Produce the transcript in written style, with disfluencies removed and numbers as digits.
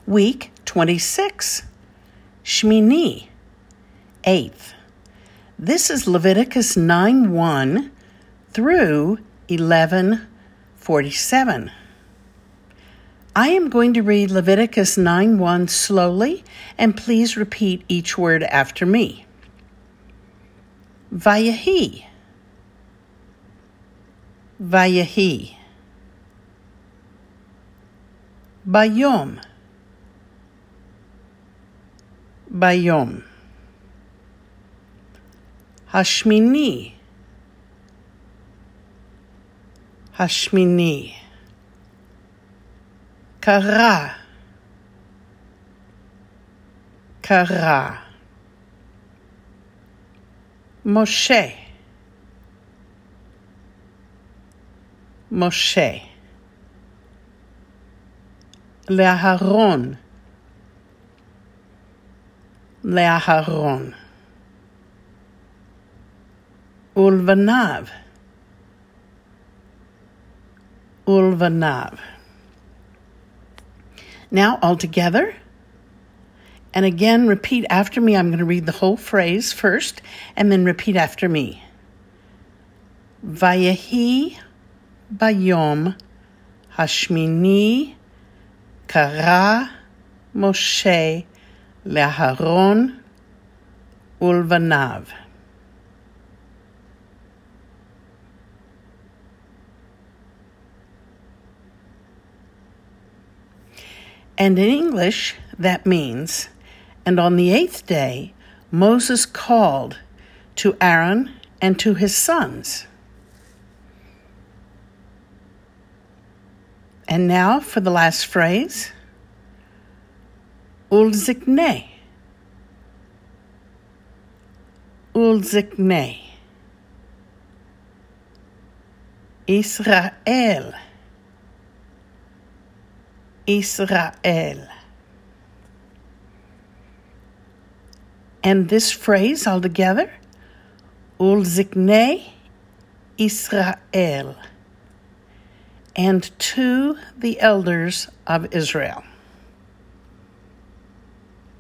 Week 26, Shmini, 8th. This is Leviticus 9:1 through 11:47. I am going to read Leviticus 9:1 slowly, and please repeat each word after me. Vayehi, Vayehi. Bayom, Bayom. Hashmini, Hashmini. Kara, Kara. Moshe, Moshe. Le'aharon, Le'aharon. Ulvanav, Ulvanav. Now all together, and again repeat after me. I'm going to read the whole phrase first, and then repeat after me. Vayehi bayom hashmini kara Moshe le'aharon ulvanav. And in English, that means, and on the 8th day, Moses called to Aaron and to his sons. And now for the last phrase, Ulzikne, Ulzikne. Israel, Israel. And this phrase altogether, Ulzikne Israel, and to the elders of Israel.